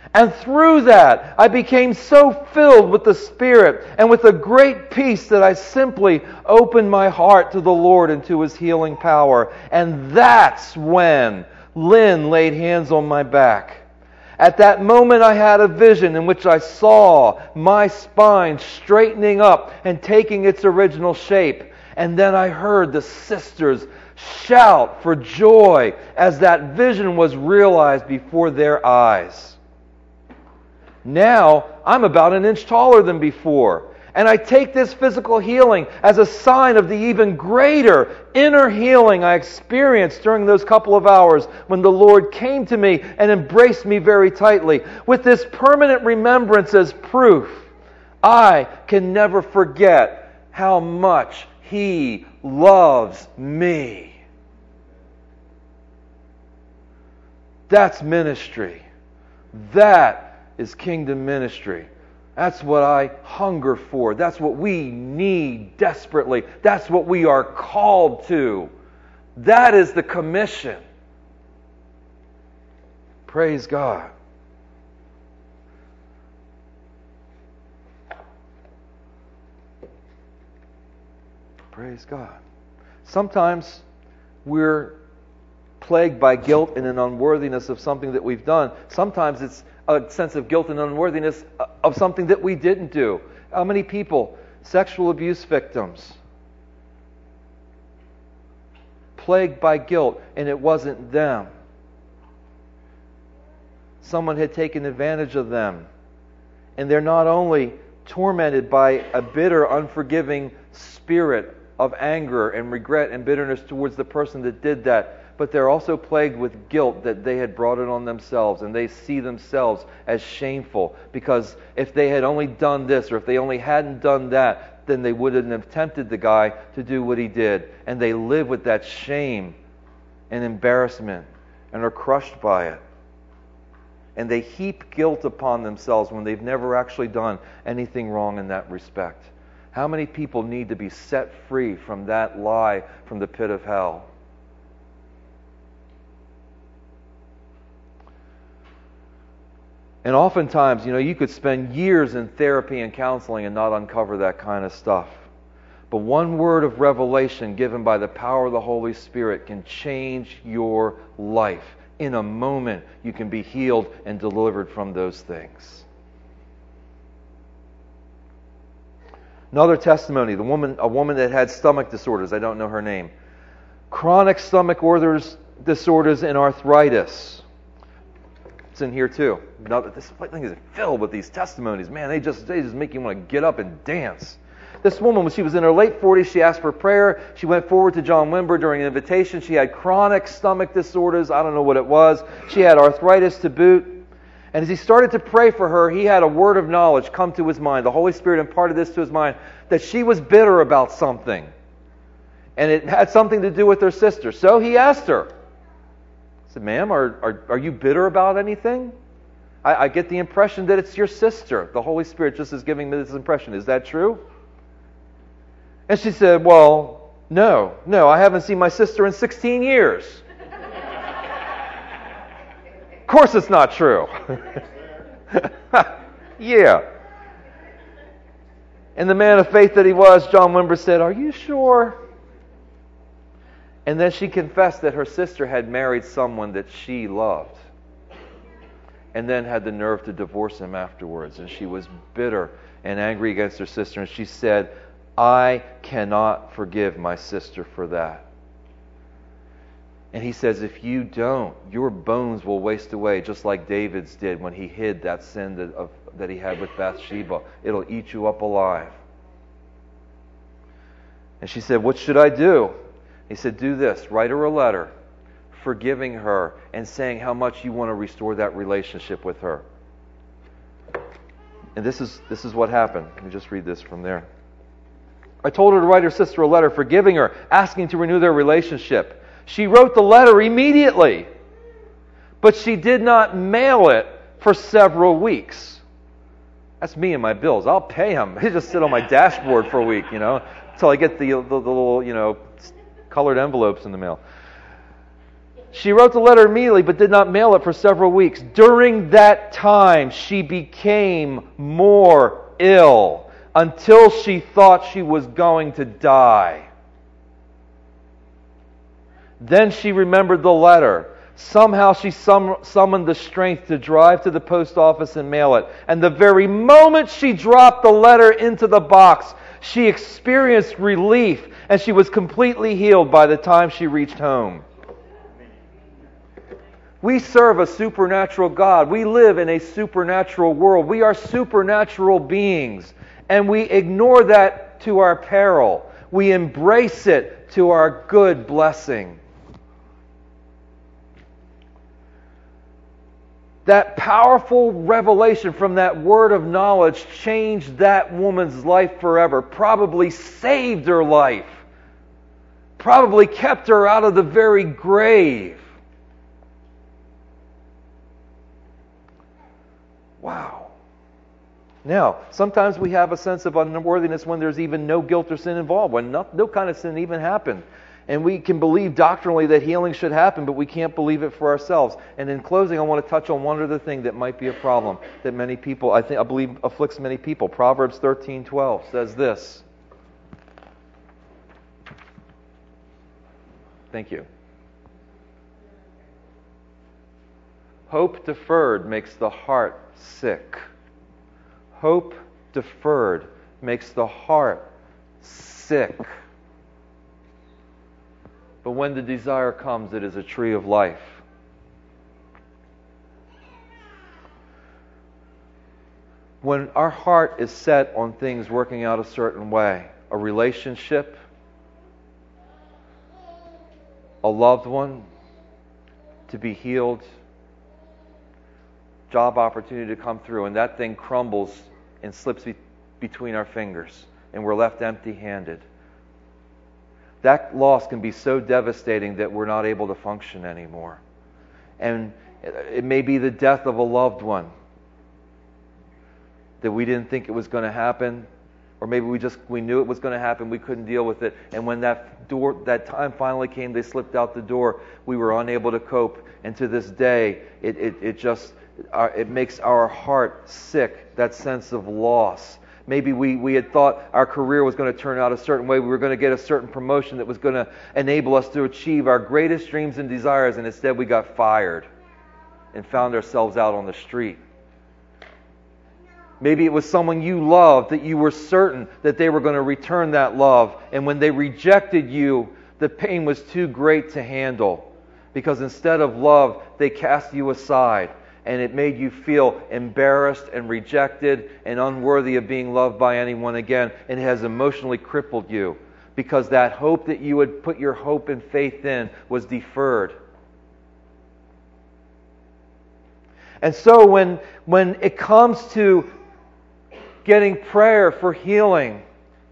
And through that, I became so filled with the Spirit and with a great peace that I simply opened my heart to the Lord and to His healing power. And that's when Lynn laid hands on my back. At that moment, I had a vision in which I saw my spine straightening up and taking its original shape. And then I heard the sisters shout for joy as that vision was realized before their eyes. Now, I'm about an inch taller than before. And I take this physical healing as a sign of the even greater inner healing I experienced during those couple of hours when the Lord came to me and embraced me very tightly. With this permanent remembrance as proof, I can never forget how much He loves me. That's ministry. That is kingdom ministry. That's what I hunger for. That's what we need desperately. That's what we are called to. That is the commission. Praise God. Praise God. Sometimes we're plagued by guilt and an unworthiness of something that we've done. Sometimes it's a sense of guilt and unworthiness of something that we didn't do. How many people, sexual abuse victims, plagued by guilt, and it wasn't them. Someone had taken advantage of them. And they're not only tormented by a bitter, unforgiving spirit of anger and regret and bitterness towards the person that did that, but they're also plagued with guilt that they had brought it on themselves, and they see themselves as shameful because if they had only done this or if they only hadn't done that, then they wouldn't have tempted the guy to do what he did. And they live with that shame and embarrassment and are crushed by it. And they heap guilt upon themselves when they've never actually done anything wrong in that respect. How many people need to be set free from that lie from the pit of hell? And oftentimes, you could spend years in therapy and counseling and not uncover that kind of stuff. But one word of revelation given by the power of the Holy Spirit can change your life. In a moment, you can be healed and delivered from those things. Another testimony, a woman that had stomach disorders, I don't know her name. Chronic stomach disorders and arthritis. It's in here too. Now, this thing is filled with these testimonies. Man, they just make you want to get up and dance. This woman, when she was in her late 40s, she asked for prayer. She went forward to John Wimber during an invitation. She had chronic stomach disorders. I don't know what it was. She had arthritis to boot. And as he started to pray for her, he had a word of knowledge come to his mind. The Holy Spirit imparted this to his mind, that she was bitter about something. And it had something to do with her sister. So he asked her. He said, "Ma'am, are you bitter about anything? I get the impression that it's your sister." The Holy Spirit just is giving me this impression. Is that true? And she said, "Well, no, I haven't seen my sister in 16 years. Of course it's not true." Yeah. And the man of faith that he was, John Wimber, said, "Are you sure?" And then she confessed that her sister had married someone that she loved, and then had the nerve to divorce him afterwards. And she was bitter and angry against her sister. And she said, "I cannot forgive my sister for that." And he says, if you don't, your bones will waste away, just like David's did when he hid that sin that he had with Bathsheba. It'll eat you up alive. And she said, "What should I do?" He said, "Do this. Write her a letter, forgiving her and saying how much you want to restore that relationship with her." And this is what happened. Let me just read this from there. "I told her to write her sister a letter, forgiving her, asking to renew their relationship. She wrote the letter immediately, but she did not mail it for several weeks." That's me and my bills. I'll pay them. They just sit on my dashboard for a week, until I get the little, colored envelopes in the mail. She wrote the letter immediately but did not mail it for several weeks. During that time, she became more ill until she thought she was going to die. Then she remembered the letter. Somehow she summoned the strength to drive to the post office and mail it. And the very moment she dropped the letter into the box, she experienced relief, and she was completely healed by the time she reached home. We serve a supernatural God. We live in a supernatural world. We are supernatural beings, and we ignore that to our peril. We embrace it to our good blessing. That powerful revelation from that word of knowledge changed that woman's life forever. Probably saved her life. Probably kept her out of the very grave. Wow. Now, sometimes we have a sense of unworthiness when there's even no guilt or sin involved, when no kind of sin even happened. And we can believe doctrinally that healing should happen, but we can't believe it for ourselves. And in closing, I want to touch on one other thing that might be a problem that many people, I believe, afflicts many people. Proverbs 13:12 says this. Thank you. Hope deferred makes the heart sick. Hope deferred makes the heart sick. But when the desire comes, it is a tree of life. When our heart is set on things working out a certain way, a relationship, a loved one to be healed, job opportunity to come through, and that thing crumbles and slips between our fingers, and we're left empty-handed. That loss can be so devastating that we're not able to function anymore. And it may be the death of a loved one that we didn't think it was going to happen, or maybe we knew it was going to happen, we couldn't deal with it, and when that time finally came, they slipped out the door, we were unable to cope, and to this day, it makes our heart sick, that sense of loss. Maybe we had thought our career was going to turn out a certain way. We were going to get a certain promotion that was going to enable us to achieve our greatest dreams and desires, and instead we got fired and found ourselves out on the street. Maybe it was someone you loved that you were certain that they were going to return that love, and when they rejected you, the pain was too great to handle, because instead of love, they cast you aside. And it made you feel embarrassed and rejected and unworthy of being loved by anyone again. And it has emotionally crippled you because that hope that you had put your hope and faith in was deferred. And so when it comes to getting prayer for healing,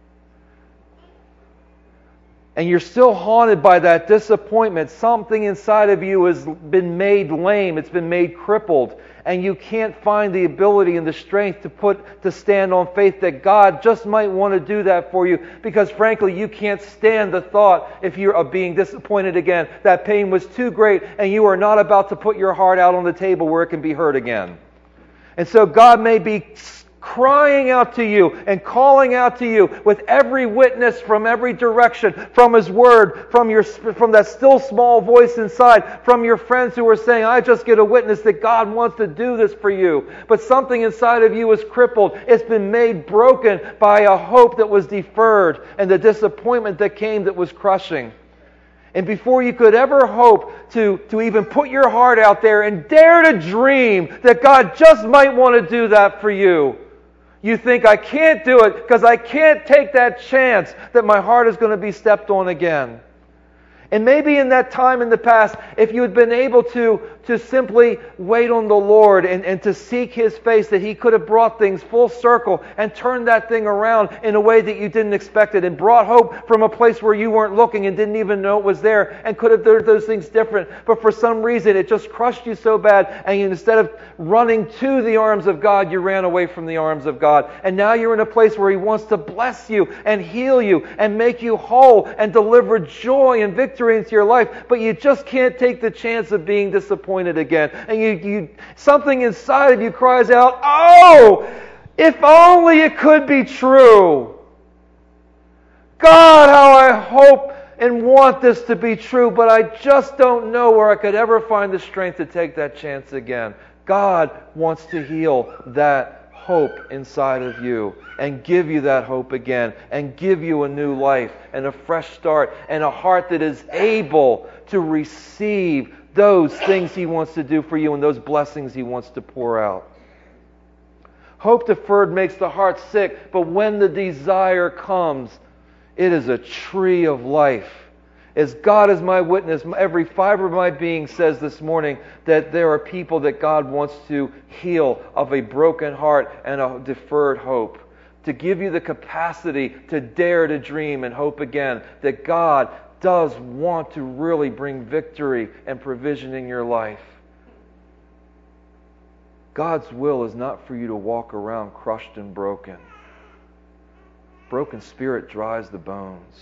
and you're still haunted by that disappointment, something inside of you has been made lame, it's been made crippled, and you can't find the ability and the strength to stand on faith that God just might want to do that for you, because frankly you can't stand the thought, if you're of being disappointed again, that pain was too great and you are not about to put your heart out on the table where it can be heard again. And so God may be crying out to you and calling out to you with every witness from every direction, from His Word, from that still small voice inside, from your friends who are saying, I just get a witness that God wants to do this for you. But something inside of you is crippled. It's been made broken by a hope that was deferred and the disappointment that came that was crushing. And before you could ever hope to even put your heart out there and dare to dream that God just might want to do that for you, you think, I can't do it because I can't take that chance that my heart is going to be stepped on again. And maybe in that time in the past, if you had been able to to simply wait on the Lord and to seek His face, that He could have brought things full circle and turned that thing around in a way that you didn't expect it, and brought hope from a place where you weren't looking and didn't even know it was there, and could have done those things different. But for some reason, it just crushed you so bad, and instead of running to the arms of God, you ran away from the arms of God. And now you're in a place where He wants to bless you and heal you and make you whole and deliver joy and victory into your life, but you just can't take the chance of being disappointed again. And you something inside of you cries out, "Oh, if only it could be true. God, how I hope and want this to be true, but I just don't know where I could ever find the strength to take that chance again." God wants to heal that hope inside of you and give you that hope again and give you a new life and a fresh start and a heart that is able to receive those things He wants to do for you and those blessings He wants to pour out. Hope deferred makes the heart sick, but when the desire comes, it is a tree of life. As God is my witness, every fiber of my being says this morning that there are people that God wants to heal of a broken heart and a deferred hope. To give you the capacity to dare to dream and hope again, that God does want to really bring victory and provision in your life. God's will is not for you to walk around crushed and broken. Broken spirit dries the bones.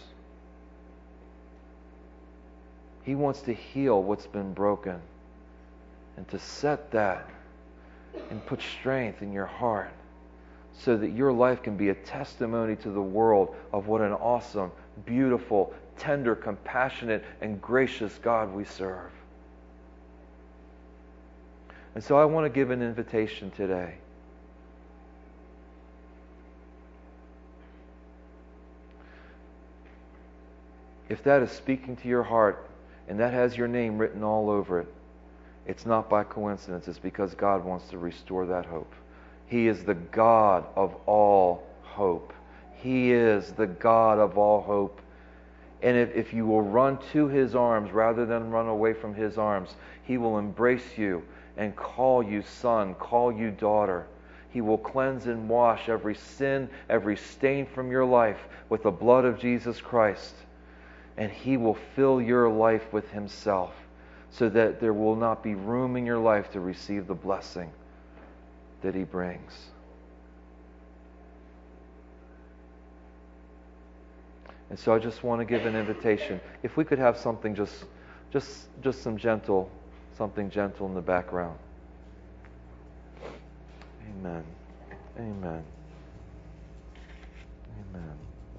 He wants to heal what's been broken and to set that and put strength in your heart so that your life can be a testimony to the world of what an awesome, beautiful, tender, compassionate, and gracious God we serve. And so I want to give an invitation today. If that is speaking to your heart and that has your name written all over it, it's not by coincidence. It's because God wants to restore that hope. He is the God of all hope. He is the God of all hope. And if you will run to His arms rather than run away from His arms, He will embrace you and call you son, call you daughter. He will cleanse and wash every sin, every stain from your life with the blood of Jesus Christ. And He will fill your life with Himself so that there will not be room in your life to receive the blessing that He brings. And so I just want to give an invitation. If we could have something just something gentle in the background. Amen. Amen. Amen.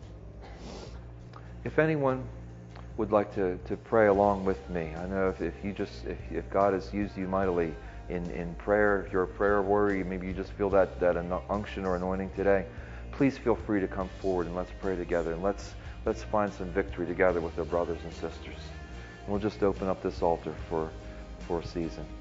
If anyone would like to pray along with me, I know if God has used you mightily in prayer, if you're a prayer warrior, maybe you just feel that unction or anointing today, please feel free to come forward and let's pray together, and let's find some victory together with our brothers and sisters. And we'll just open up this altar for a season.